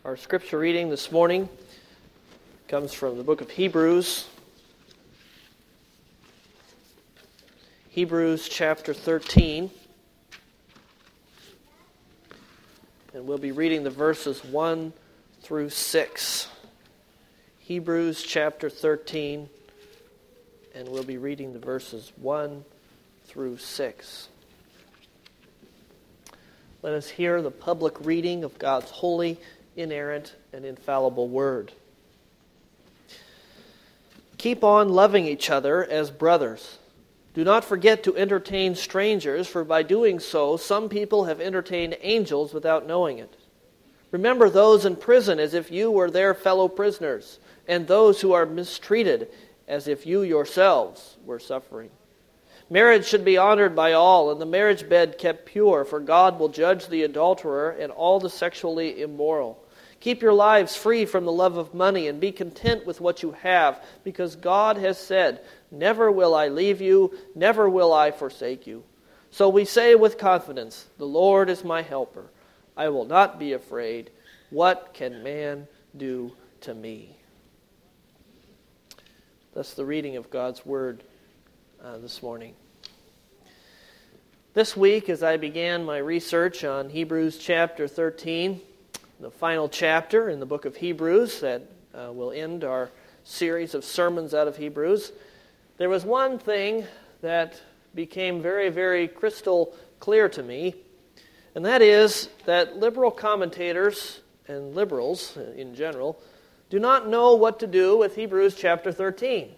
Our scripture reading this morning comes from the book of Hebrews. Hebrews chapter 13. And we'll be reading the verses 1 through 6. Hebrews chapter 13. And we'll be reading the verses 1 through 6. Let us hear the public reading of God's holy, inerrant, and infallible word. Keep on loving each other as brothers. Do not forget to entertain strangers, for by doing so, some people have entertained angels without knowing it. Remember those in prison as if you were their fellow prisoners, and those who are mistreated as if you yourselves were suffering. Marriage should be honored by all, and the marriage bed kept pure, for God will judge the adulterer and all the sexually immoral. Keep your lives free from the love of money, and be content with what you have, because God has said, "Never will I leave you, never will I forsake you." So we say with confidence, "The Lord is my helper. I will not be afraid. What can man do to me?" That's the reading of God's word this morning. This week, as I began my research on Hebrews chapter 13, the final chapter in the book of Hebrews that will end our series of sermons out of Hebrews, there was one thing that became very, very crystal clear to me, and that is that liberal commentators and liberals in general do not know what to do with Hebrews chapter 13.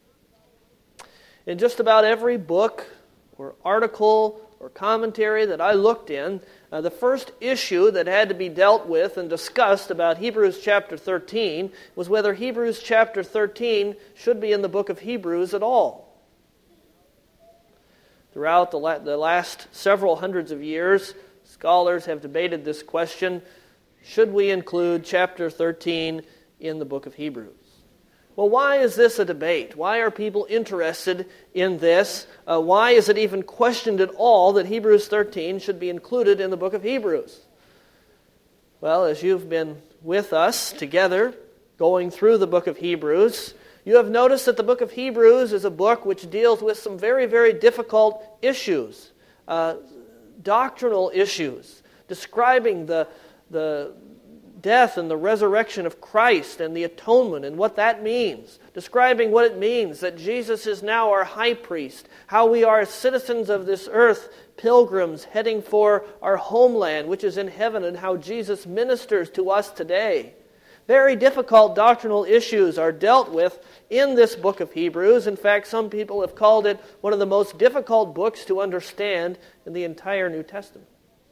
In just about every book or article or commentary that I looked in, the first issue that had to be dealt with and discussed about Hebrews chapter 13 was whether Hebrews chapter 13 should be in the book of Hebrews at all. Throughout the last several hundreds of years, scholars have debated this question: should we include chapter 13 in the book of Hebrews? Well, why is this a debate? Why are people interested in this? Why is it even questioned at all that Hebrews 13 should be included in the book of Hebrews? Well, as you've been with us together going through the book of Hebrews, you have noticed that the book of Hebrews is a book which deals with some very, very difficult issues, doctrinal issues, describing the death and the resurrection of Christ and the atonement and what that means, describing what it means that Jesus is now our high priest, how we are citizens of this earth, pilgrims heading for our homeland, which is in heaven, and how Jesus ministers to us today. Very difficult doctrinal issues are dealt with in this book of Hebrews. In fact, some people have called it one of the most difficult books to understand in the entire New Testament.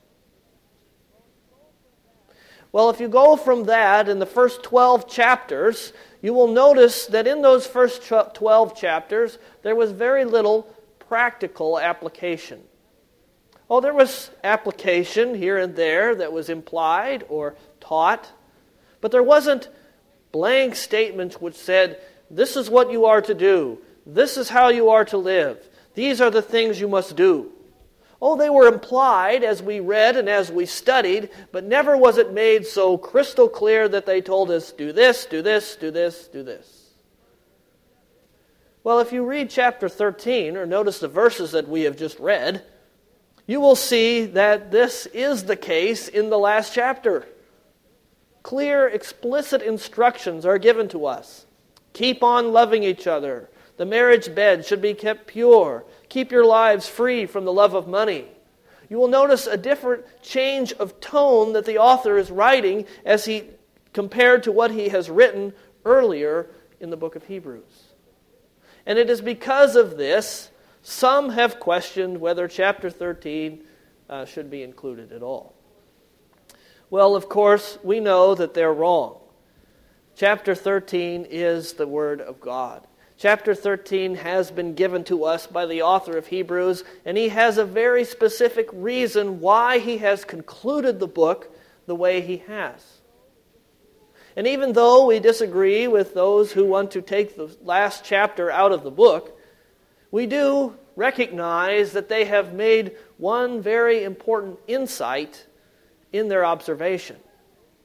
Well, if you go from that in the first 12 chapters, you will notice that in those first 12 chapters, there was very little practical application. Oh, there was application here and there that was implied or taught, but there wasn't blank statements which said, "This is what you are to do. This is how you are to live. These are the things you must do." Oh, they were implied as we read and as we studied, but never was it made so crystal clear that they told us, do this, do this, do this, do this. Well, if you read chapter 13, or notice the verses that we have just read, you will see that this is the case in the last chapter. Clear, explicit instructions are given to us. Keep on loving each other. The marriage bed should be kept pure. Keep your lives free from the love of money. You will notice a different change of tone that the author is writing as he compared to what he has written earlier in the book of Hebrews. And it is because of this, some have questioned whether chapter 13 should be included at all. Well, of course, we know that they're wrong. Chapter 13 is the Word of God. Chapter 13 has been given to us by the author of Hebrews, and he has a very specific reason why he has concluded the book the way he has. And even though we disagree with those who want to take the last chapter out of the book, we do recognize that they have made one very important insight in their observation.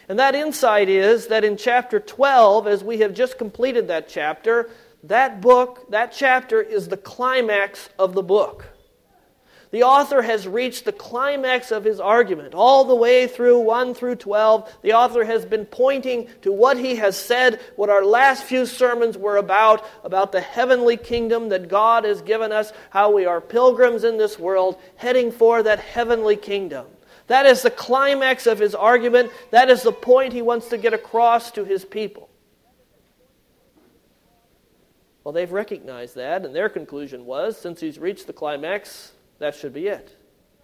And that insight is that in chapter 12, as we have just completed that chapter, that chapter is the climax of the book. The author has reached the climax of his argument. All the way through 1 through 12, the author has been pointing to what he has said, what our last few sermons were about the heavenly kingdom that God has given us, how we are pilgrims in this world, heading for that heavenly kingdom. That is the climax of his argument. That is the point he wants to get across to his people. Well, they've recognized that, and their conclusion was, since he's reached the climax, that should be it.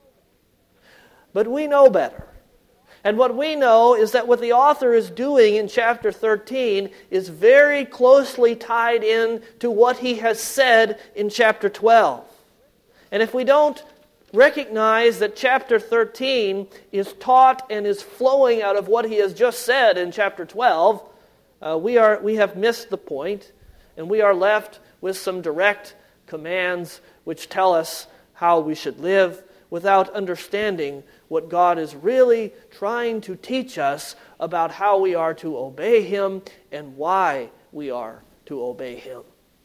But we know better. And what we know is that what the author is doing in chapter 13 is very closely tied in to what he has said in chapter 12. And if we don't recognize that chapter 13 is taught and is flowing out of what he has just said in chapter 12, we have missed the point, and we are left with some direct commands which tell us how we should live without understanding what God is really trying to teach us about how we are to obey Him and why we are to obey Him.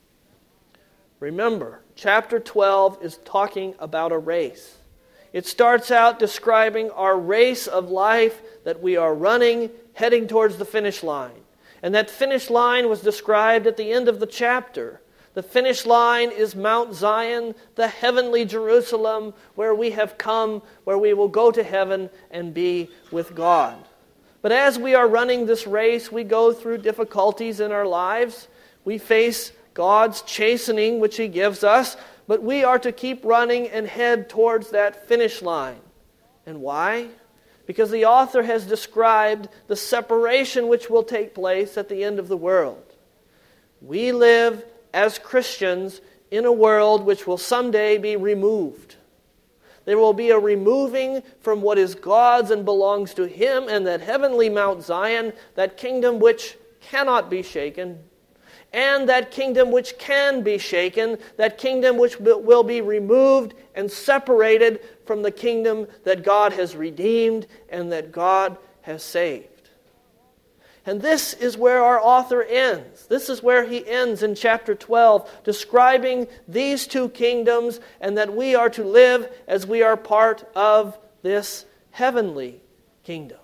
Remember, chapter 12 is talking about a race. It starts out describing our race of life that we are running, heading towards the finish line. And that finish line was described at the end of the chapter. The finish line is Mount Zion, the heavenly Jerusalem, where we have come, where we will go to heaven and be with God. But as we are running this race, we go through difficulties in our lives. We face God's chastening, which He gives us, but we are to keep running and head towards that finish line. And why? Because the author has described the separation which will take place at the end of the world. We live as Christians in a world which will someday be removed. There will be a removing from what is God's and belongs to Him, and that heavenly Mount Zion, that kingdom which cannot be shaken, and that kingdom which can be shaken, that kingdom which will be removed and separated from the kingdom that God has redeemed and that God has saved. And this is where our author ends. This is where he ends in chapter 12, describing these two kingdoms and that we are to live as we are part of this heavenly kingdom.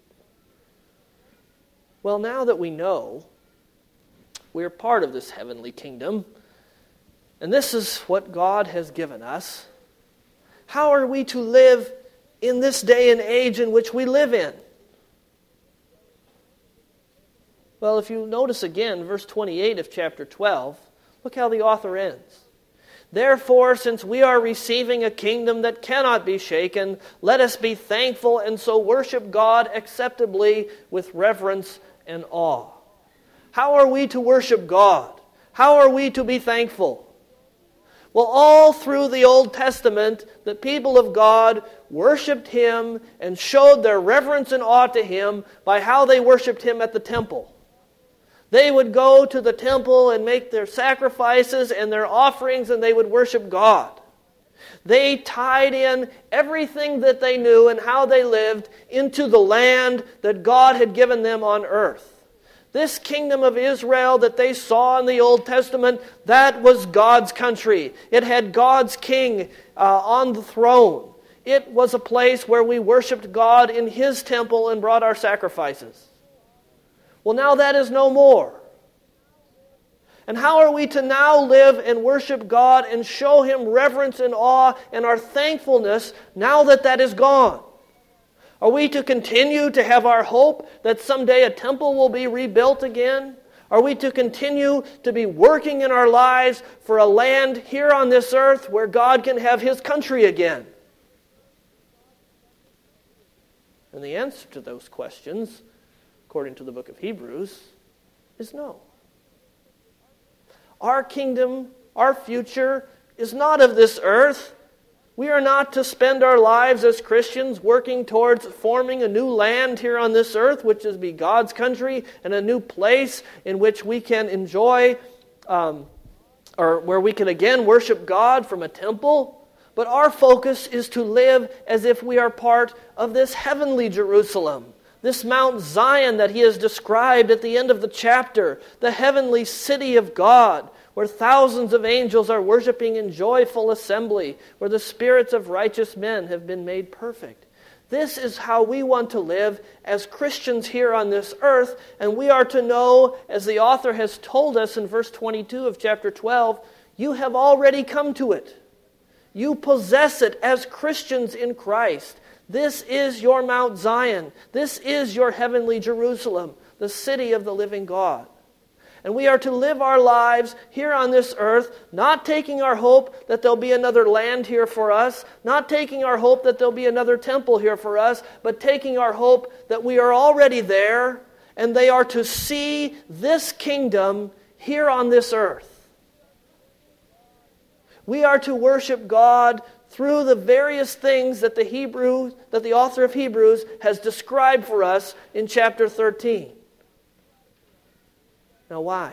Well, now that we know we are part of this heavenly kingdom, and this is what God has given us, how are we to live in this day and age in which we live in? Well, if you notice again, verse 28 of chapter 12, look how the author ends. Therefore, since we are receiving a kingdom that cannot be shaken, let us be thankful and so worship God acceptably with reverence and awe. How are we to worship God? How are we to be thankful? Well, all through the Old Testament, the people of God worshipped Him and showed their reverence and awe to Him by how they worshipped Him at the temple. They would go to the temple and make their sacrifices and their offerings, and they would worship God. They tied in everything that they knew and how they lived into the land that God had given them on earth. This kingdom of Israel that they saw in the Old Testament, that was God's country. It had God's king on the throne. It was a place where we worshiped God in His temple and brought our sacrifices. Well, now that is no more. And how are we to now live and worship God and show Him reverence and awe and our thankfulness now that that is gone? Are we to continue to have our hope that someday a temple will be rebuilt again? Are we to continue to be working in our lives for a land here on this earth where God can have His country again? And the answer to those questions, according to the book of Hebrews, is no. Our kingdom, our future, is not of this earth. We are not to spend our lives as Christians working towards forming a new land here on this earth, which is be God's country, and a new place in which we can enjoy, or where we can again worship God from a temple. But our focus is to live as if we are part of this heavenly Jerusalem, This Mount Zion that he has described at the end of the chapter, the heavenly city of God, where thousands of angels are worshiping in joyful assembly, where the spirits of righteous men have been made perfect. This is how we want to live as Christians here on this earth, and we are to know, as the author has told us in verse 22 of chapter 12, you have already come to it. You possess it as Christians in Christ. This is your Mount Zion. This is your heavenly Jerusalem, the city of the living God. And we are to live our lives here on this earth, not taking our hope that there'll be another land here for us, not taking our hope that there'll be another temple here for us, but taking our hope that we are already there, and they are to see this kingdom here on this earth. We are to worship God through the various things that the author of Hebrews has described for us in chapter 13. Now why?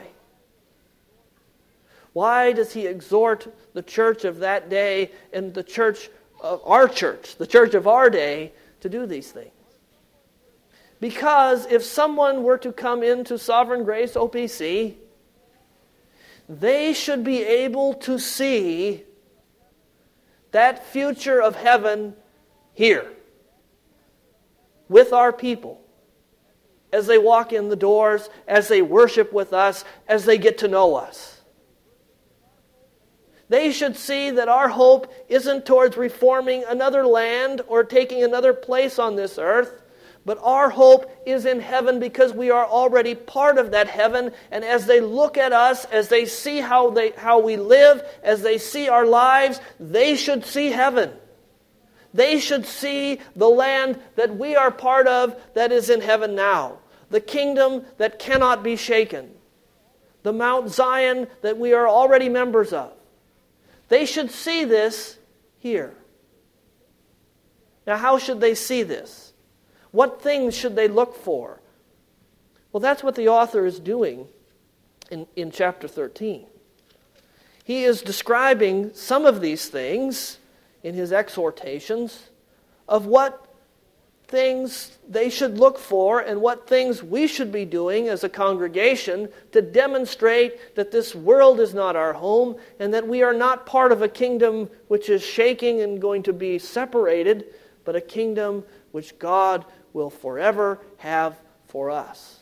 Why does he exhort the church of that day and the church of our church, the church of our day, to do these things? Because if someone were to come into Sovereign Grace OPC, they should be able to see that future of heaven here with our people as they walk in the doors, as they worship with us, as they get to know us. They should see that our hope isn't towards reforming another land or taking another place on this earth, but our hope is in heaven because we are already part of that heaven. And as they look at us, as they see how we live, as they see our lives, they should see heaven. They should see the land that we are part of that is in heaven now. The kingdom that cannot be shaken. The Mount Zion that we are already members of. They should see this here. Now, how should they see this? What things should they look for? Well, that's what the author is doing in chapter 13. He is describing some of these things in his exhortations of what things they should look for and what things we should be doing as a congregation to demonstrate that this world is not our home and that we are not part of a kingdom which is shaking and going to be separated, but a kingdom which God will forever have for us.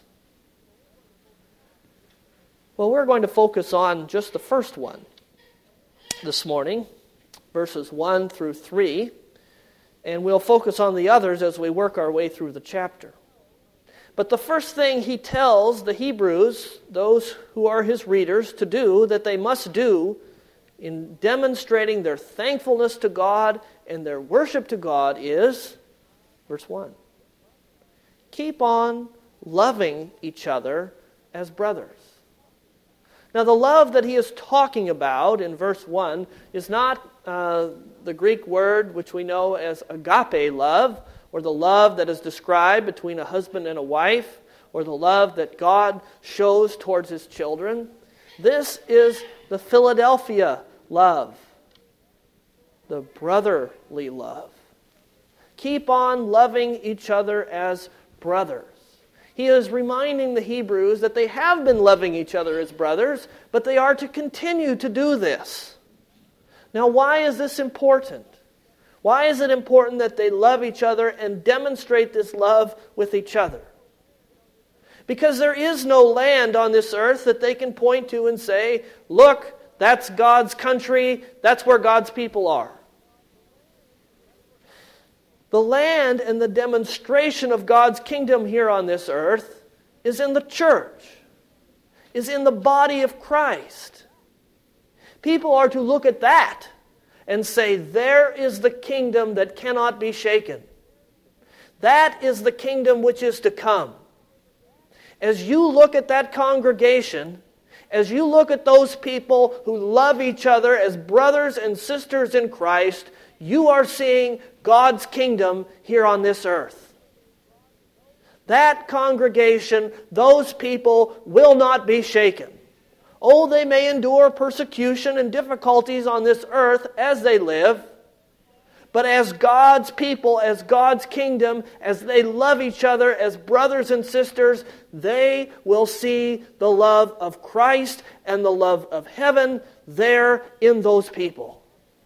Well, we're going to focus on just the first one this morning, verses 1 through 3, and we'll focus on the others as we work our way through the chapter. But the first thing he tells the Hebrews, those who are his readers, to do, that they must do in demonstrating their thankfulness to God and their worship to God is, verse 1, keep on loving each other as brothers. Now, the love that he is talking about in verse 1 is not the Greek word which we know as agape love, or the love that is described between a husband and a wife, or the love that God shows towards his children. This is the Philadelphia love, the brotherly love. Keep on loving each other as brothers. He is reminding the Hebrews that they have been loving each other as brothers, but they are to continue to do this. Now, why is this important? Why is it important that they love each other and demonstrate this love with each other? Because there is no land on this earth that they can point to and say, look, that's God's country, that's where God's people are. The land and the demonstration of God's kingdom here on this earth is in the church, is in the body of Christ. People are to look at that and say, there is the kingdom that cannot be shaken. That is the kingdom which is to come. As you look at that congregation, as you look at those people who love each other as brothers and sisters in Christ, you are seeing God's kingdom here on this earth. That congregation, those people will not be shaken. Oh, they may endure persecution and difficulties on this earth as they live, But as God's people, as God's kingdom, as they love each other as brothers and sisters, they will see the love of Christ and the love of heaven there in those people.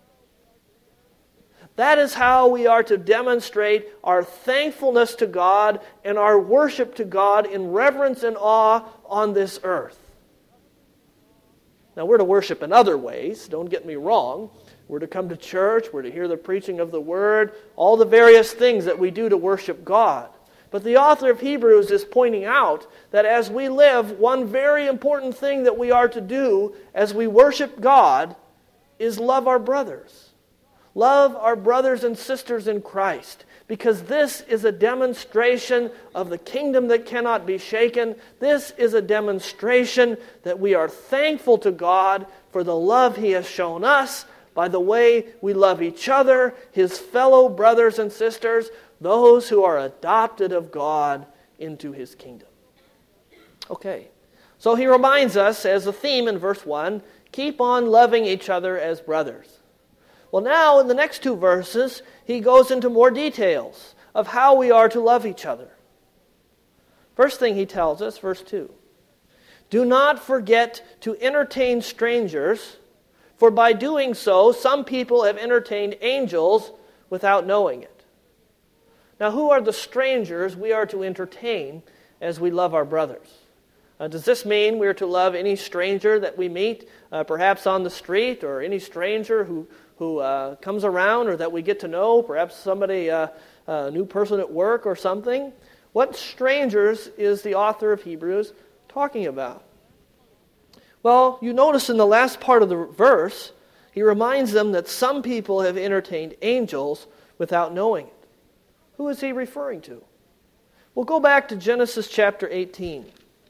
That is how we are to demonstrate our thankfulness to God and our worship to God in reverence and awe on this earth. Now, we're to worship in other ways, don't get me wrong. We're to come to church, we're to hear the preaching of the Word, all the various things that we do to worship God. But the author of Hebrews is pointing out that as we live, one very important thing that we are to do as we worship God is love our brothers. Love our brothers and sisters in Christ, because this is a demonstration of the kingdom that cannot be shaken. This is a demonstration that we are thankful to God for the love He has shown us by the way we love each other, His fellow brothers and sisters, those who are adopted of God into His kingdom. Okay, so he reminds us as a theme in verse 1, keep on loving each other as brothers. Well, now in the next two verses, he goes into more details of how we are to love each other. First thing he tells us, verse 2, do not forget to entertain strangers, for by doing so, some people have entertained angels without knowing it. Now, who are the strangers we are to entertain as we love our brothers? Does this mean we are to love any stranger that we meet, perhaps on the street, or any stranger who comes around or that we get to know, perhaps somebody, a new person at work or something? What strangers is the author of Hebrews talking about? Well, you notice in the last part of the verse, he reminds them that some people have entertained angels without knowing it. Who is he referring to? Well, go back to Genesis chapter 18.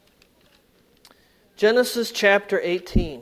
Genesis chapter 18.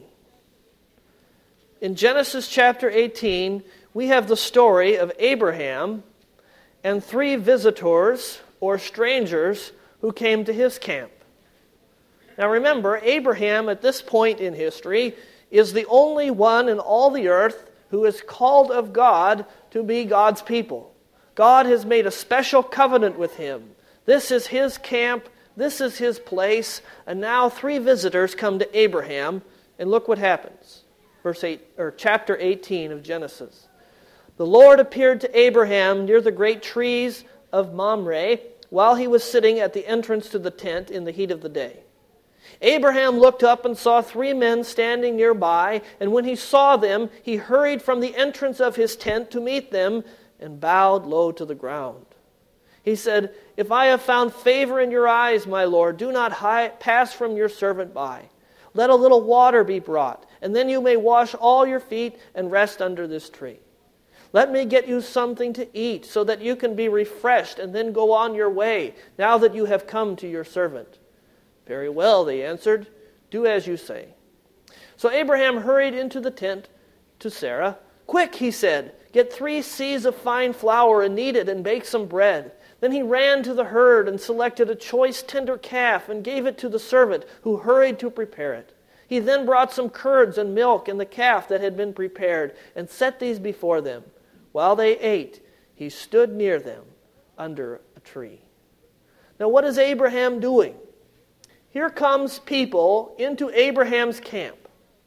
In Genesis chapter 18, we have the story of Abraham and 3 visitors or strangers who came to his camp. Now remember, Abraham at this point in history is the only one in all the earth who is called of God to be God's people. God has made a special covenant with him. This is his camp, this is his place, and now 3 visitors come to Abraham, and look what happens. Chapter 18 of Genesis. The Lord appeared to Abraham near the great trees of Mamre while he was sitting at the entrance to the tent in the heat of the day. Abraham looked up and saw 3 men standing nearby, and when he saw them, he hurried from the entrance of his tent to meet them and bowed low to the ground. He said, if I have found favor in your eyes, my Lord, do not pass from your servant by. Let a little water be brought, and then you may wash all your feet and rest under this tree. Let me get you something to eat so that you can be refreshed and then go on your way, now that you have come to your servant. Very well, they answered. Do as you say. So Abraham hurried into the tent to Sarah. Quick, he said, get 3 seahs of fine flour and knead it and bake some bread. Then he ran to the herd and selected a choice tender calf and gave it to the servant who hurried to prepare it. He then brought some curds and milk and the calf that had been prepared and set these before them. While they ate, he stood near them under a tree. Now what is Abraham doing? Here comes people into Abraham's camp.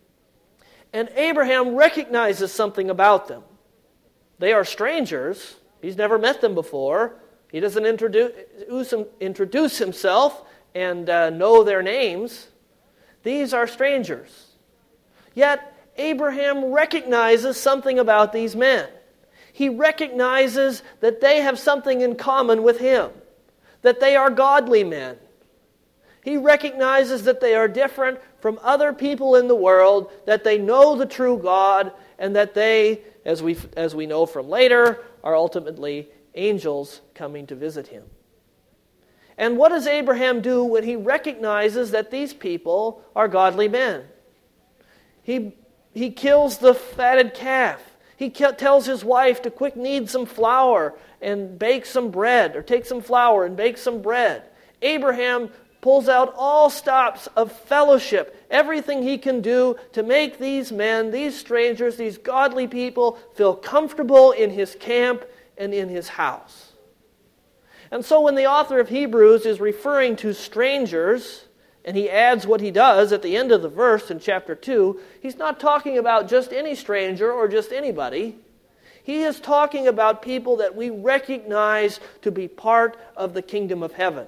And Abraham recognizes something about them. They are strangers. He's never met them before. He doesn't introduce himself and know their names. These are strangers. Yet Abraham recognizes something about these men. He recognizes that they have something in common with him, that they are godly men. He recognizes that they are different from other people in the world, that they know the true God, and that they, as we know from later, are ultimately angels coming to visit him. And what does Abraham do when he recognizes that these people are godly men? He kills the fatted calf. He tells his wife to quick knead some flour and bake some bread, or take some flour and bake some bread. Abraham pulls out all stops of fellowship, everything he can do to make these men, these strangers, these godly people feel comfortable in his camp and in his house. And so when the author of Hebrews is referring to strangers, and he adds what he does at the end of the verse in chapter 2, he's not talking about just any stranger or just anybody. He is talking about people that we recognize to be part of the kingdom of heaven.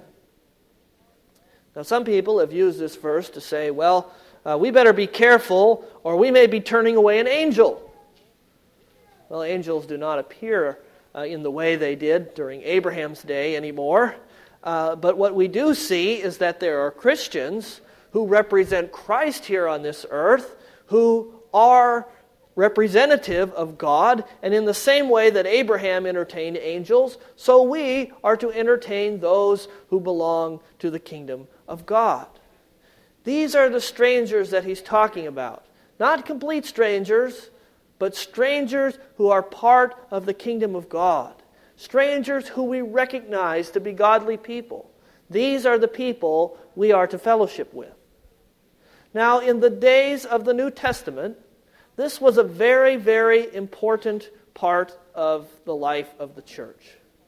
Now, some people have used this verse to say, well, we better be careful or we may be turning away an angel. Well, angels do not appear in the way they did during Abraham's day anymore. But what we do see is that there are Christians who represent Christ here on this earth, who are representative of God, and in the same way that Abraham entertained angels, so we are to entertain those who belong to the kingdom of God. These are the strangers that he's talking about. Not complete strangers, but strangers who are part of the kingdom of God. Strangers who we recognize to be godly people. These are the people we are to fellowship with. Now, in the days of the New Testament, this was a very, very important part of the life of the church.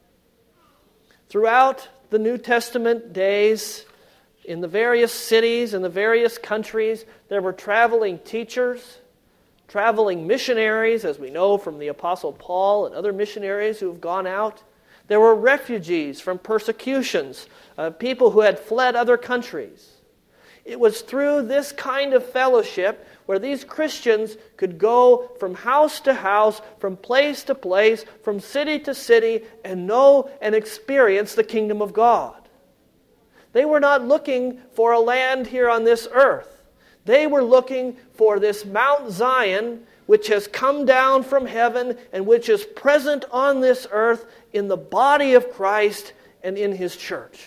Throughout the New Testament days, in the various cities and the various countries, there were traveling teachers, traveling missionaries, as we know from the Apostle Paul and other missionaries who have gone out. There were refugees from persecutions, people who had fled other countries. It was through this kind of fellowship where these Christians could go from house to house, from place to place, from city to city, and know and experience the kingdom of God. They were not looking for a land here on this earth. They were looking for this Mount Zion, which has come down from heaven and which is present on this earth in the body of Christ and in His church.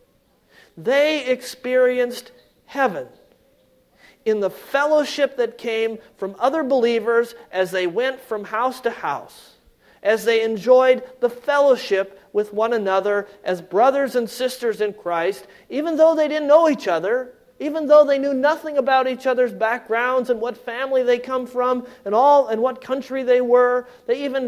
They experienced heaven in the fellowship that came from other believers as they went from house to house, as they enjoyed the fellowship with one another as brothers and sisters in Christ, even though they didn't know each other, even though they knew nothing about each other's backgrounds and what family they come from and what country they were. They even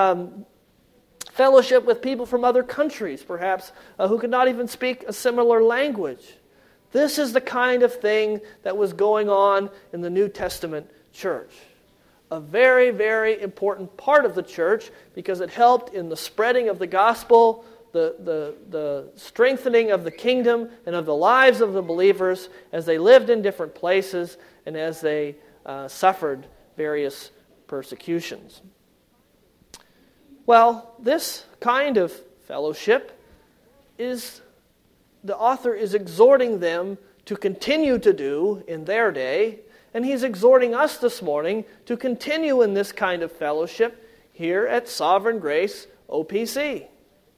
fellowship with people from other countries, perhaps, who could not even speak a similar language. This is the kind of thing that was going on in the New Testament church. A very, very important part of the church because it helped in the spreading of the gospel, the strengthening of the kingdom and of the lives of the believers as they lived in different places and as they suffered various persecutions. Well, this kind of fellowship the author is exhorting them to continue to do in their day, and he's exhorting us this morning to continue in this kind of fellowship here at Sovereign Grace OPC.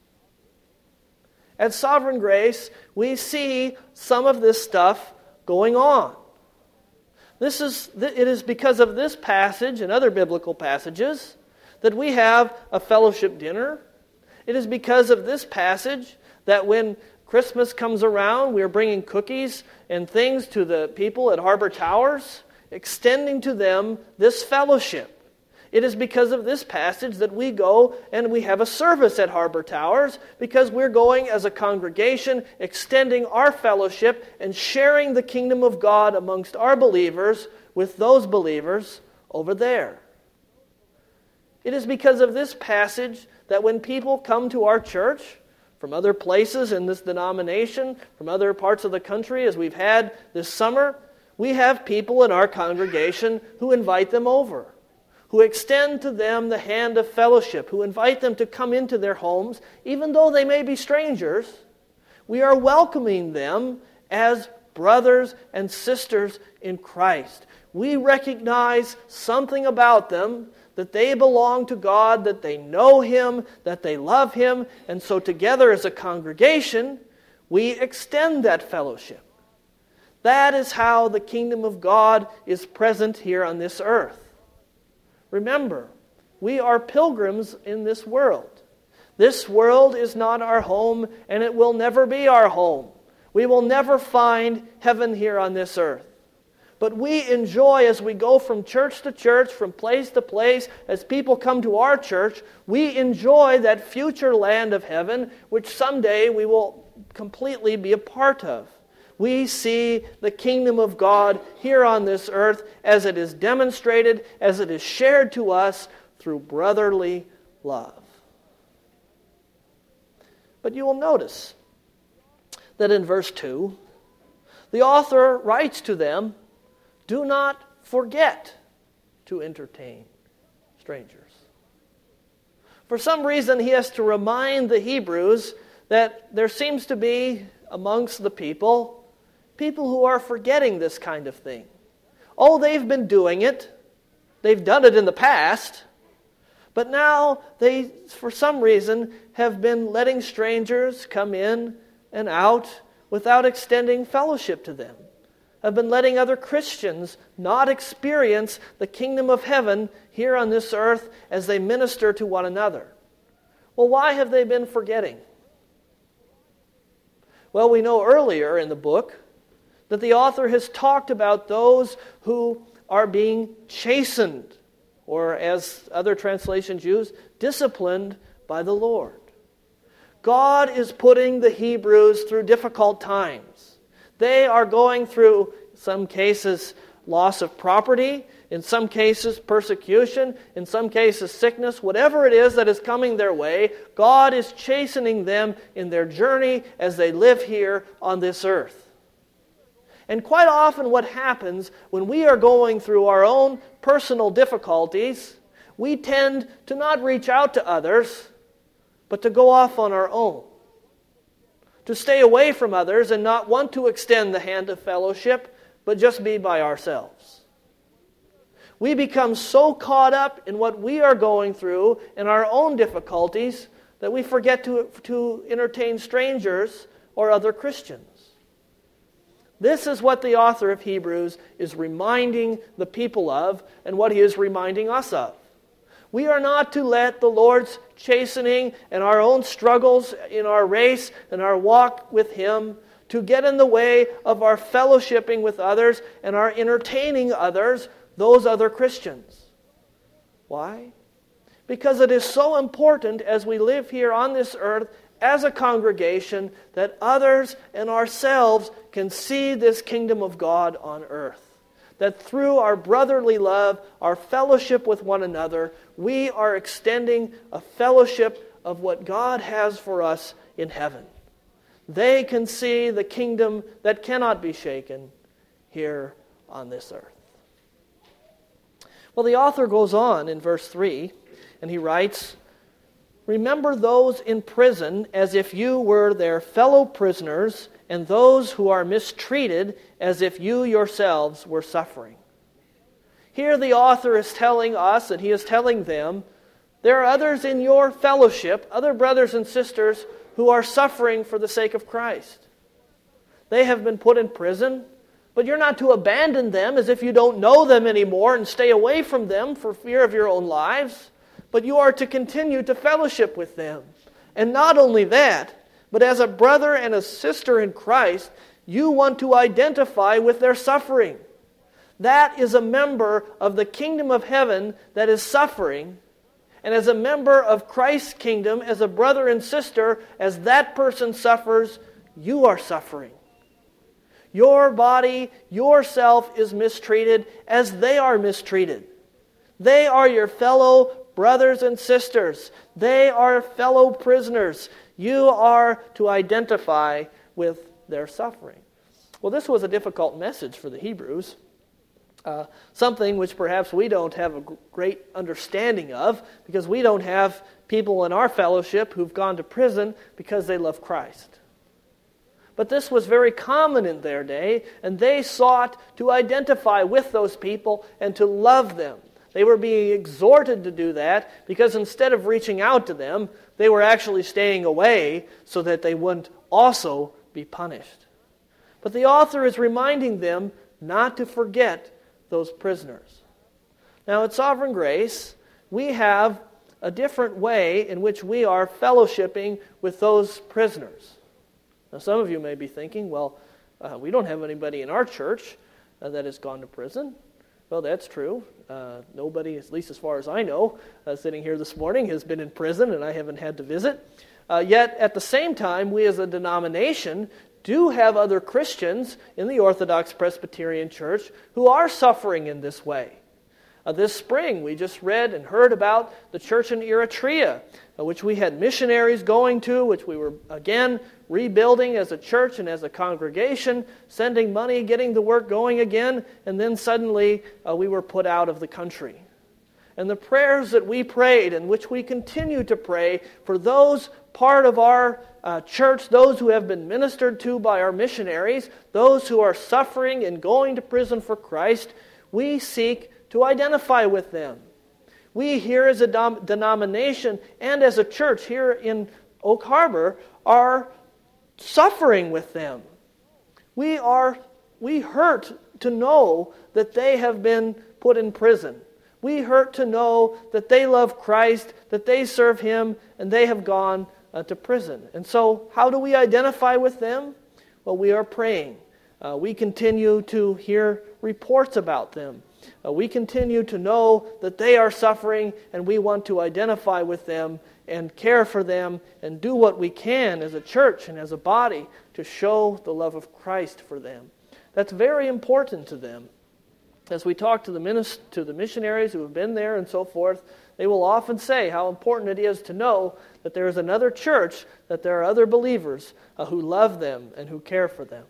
At Sovereign Grace, we see some of this stuff going on. It is because of this passage and other biblical passages that we have a fellowship dinner. It is because of this passage that when Christmas comes around, we are bringing cookies and things to the people at Harbor Towers, extending to them this fellowship. It is because of this passage that we go and we have a service at Harbor Towers because we're going as a congregation, extending our fellowship and sharing the kingdom of God amongst our believers with those believers over there. It is because of this passage that when people come to our church from other places in this denomination, from other parts of the country, as we've had this summer, we have people in our congregation who invite them over, who extend to them the hand of fellowship, who invite them to come into their homes, even though they may be strangers. We are welcoming them as brothers and sisters in Christ. We recognize something about them, that they belong to God, that they know Him, that they love Him, and so together as a congregation, we extend that fellowship. That is how the kingdom of God is present here on this earth. Remember, we are pilgrims in this world. This world is not our home, and it will never be our home. We will never find heaven here on this earth. But we enjoy, as we go from church to church, from place to place, as people come to our church, we enjoy that future land of heaven, which someday we will completely be a part of. We see the kingdom of God here on this earth as it is demonstrated, as it is shared to us through brotherly love. But you will notice that in verse 2, the author writes to them, "Do not forget to entertain strangers." For some reason, he has to remind the Hebrews that there seems to be amongst the people who are forgetting this kind of thing. Oh, they've been doing it. They've done it in the past. But now they, for some reason, have been letting strangers come in and out without extending fellowship to them. Have been letting other Christians not experience the kingdom of heaven here on this earth as they minister to one another. Well, why have they been forgetting? Well, we know earlier in the book that the author has talked about those who are being chastened, or as other translations use, disciplined by the Lord. God is putting the Hebrews through difficult times. They are going through, in some cases, loss of property, in some cases persecution, in some cases sickness. Whatever it is that is coming their way, God is chastening them in their journey as they live here on this earth. And quite often what happens when we are going through our own personal difficulties, we tend to not reach out to others, but to go off on our own. To stay away from others and not want to extend the hand of fellowship, but just be by ourselves. We become so caught up in what we are going through and our own difficulties that we forget to entertain strangers or other Christians. This is what the author of Hebrews is reminding the people of, and what he is reminding us of. We are not to let the Lord's chastening and our own struggles in our race and our walk with Him to get in the way of our fellowshipping with others and our entertaining others, those other Christians. Why? Because it is so important as we live here on this earth as a congregation that others and ourselves can see this kingdom of God on earth. That through our brotherly love, our fellowship with one another, we are extending a fellowship of what God has for us in heaven. They can see the kingdom that cannot be shaken here on this earth. Well, the author goes on in verse 3, and he writes, "Remember those in prison as if you were their fellow prisoners, and those who are mistreated as if you yourselves were suffering." Here the author is telling us, and he is telling them, there are others in your fellowship, other brothers and sisters, who are suffering for the sake of Christ. They have been put in prison, but you're not to abandon them as if you don't know them anymore and stay away from them for fear of your own lives, but you are to continue to fellowship with them. And not only that, but as a brother and a sister in Christ, you want to identify with their suffering. That is a member of the kingdom of heaven that is suffering. And as a member of Christ's kingdom, as a brother and sister, as that person suffers, you are suffering. Your body, yourself is mistreated as they are mistreated. They are your fellow brothers and sisters. They are fellow prisoners. You are to identify with their suffering. Well, this was a difficult message for the Hebrews. Something which perhaps we don't have a great understanding of, because we don't have people in our fellowship who've gone to prison because they love Christ. But this was very common in their day, and they sought to identify with those people and to love them. They were being exhorted to do that because instead of reaching out to them, they were actually staying away so that they wouldn't also be punished. But the author is reminding them not to forget those prisoners. Now, at Sovereign Grace, we have a different way in which we are fellowshipping with those prisoners. Now, some of you may be thinking, well, we don't have anybody in our church that has gone to prison. Well, that's true. Nobody, at least as far as I know, sitting here this morning has been in prison, and I haven't had to visit. Yet, at the same time, we as a denomination do have other Christians in the Orthodox Presbyterian Church who are suffering in this way. This spring, we just read and heard about the church in Eritrea, which we had missionaries going to, which we were, again, rebuilding as a church and as a congregation, sending money, getting the work going again, and then suddenly we were put out of the country. And the prayers that we prayed, and which we continue to pray, for those part of our church, those who have been ministered to by our missionaries, those who are suffering and going to prison for Christ, we seek to identify with them. We here as a denomination and as a church here in Oak Harbor are suffering with them. We hurt to know that they have been put in prison. We hurt to know that they love Christ, that they serve Him, and they have gone to prison. And so, how do we identify with them? Well, we are praying. We continue to hear reports about them. We continue to know that they are suffering, and we want to identify with them and care for them and do what we can as a church and as a body to show the love of Christ for them. That's very important to them. As we talk to the missionaries who have been there and so forth, they will often say how important it is to know that there is another church, that there are other believers who love them and who care for them.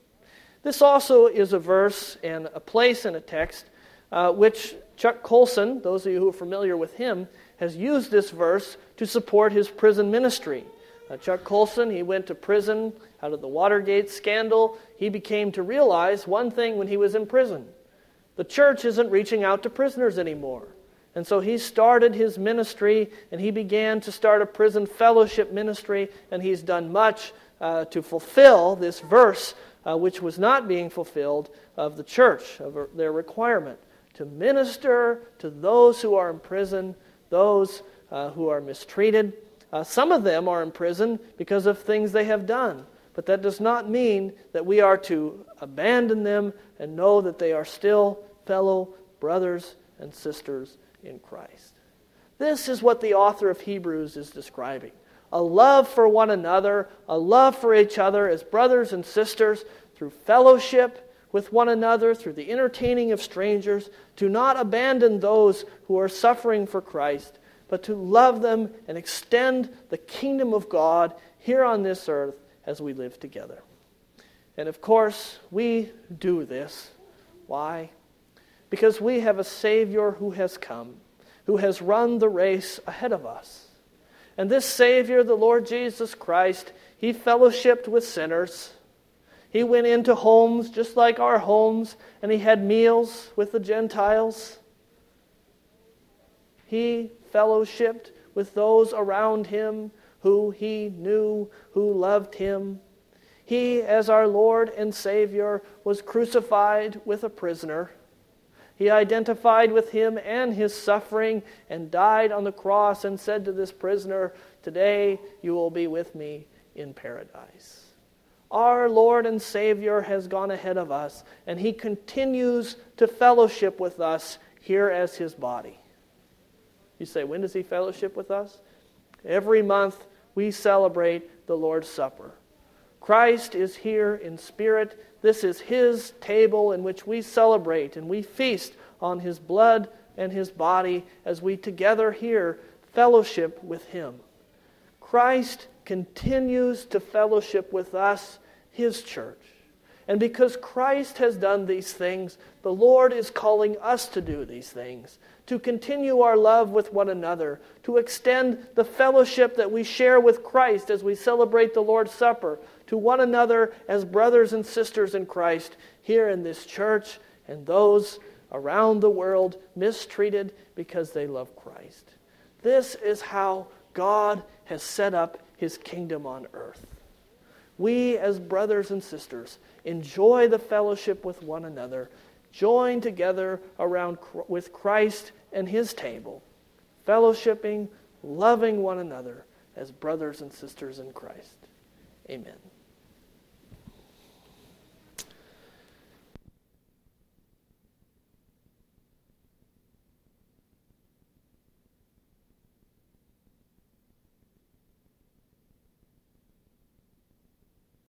This also is a verse and a place in a text which Chuck Colson, those of you who are familiar with him, has used this verse to support his prison ministry. Chuck Colson, he went to prison out of the Watergate scandal. He became to realize one thing when he was in prison. The church isn't reaching out to prisoners anymore. And so he started his ministry, and he began to start a prison fellowship ministry, and he's done much to fulfill this verse, which was not being fulfilled of the church, of their requirement to minister to those who are in prison, those who are mistreated. Some of them are in prison because of things they have done, but that does not mean that we are to abandon them and know that they are still fellow brothers and sisters in Christ. This is what the author of Hebrews is describing. A love for one another, a love for each other as brothers and sisters through fellowship with one another, through the entertaining of strangers, to not abandon those who are suffering for Christ, but to love them and extend the kingdom of God here on this earth as we live together. And of course, we do this. Why? Because we have a Savior who has come, who has run the race ahead of us. And this Savior, the Lord Jesus Christ, He fellowshiped with sinners. He went into homes just like our homes, and He had meals with the Gentiles. He fellowshiped with those around Him who He knew, who loved Him. He, as our Lord and Savior, was crucified with a prisoner. He identified with Him and His suffering and died on the cross and said to this prisoner, "Today you will be with me in paradise." Our Lord and Savior has gone ahead of us, and He continues to fellowship with us here as His body. You say, when does He fellowship with us? Every month we celebrate the Lord's Supper. Christ is here in spirit. This is His table in which we celebrate and we feast on His blood and His body as we together here fellowship with Him. Christ continues to fellowship with us, His church. And because Christ has done these things, the Lord is calling us to do these things, to continue our love with one another, to extend the fellowship that we share with Christ as we celebrate the Lord's Supper to one another as brothers and sisters in Christ here in this church and those around the world mistreated because they love Christ. This is how God has set up His kingdom on earth. We as brothers and sisters enjoy the fellowship with one another, join together around with Christ and His table, fellowshipping, loving one another as brothers and sisters in Christ. Amen.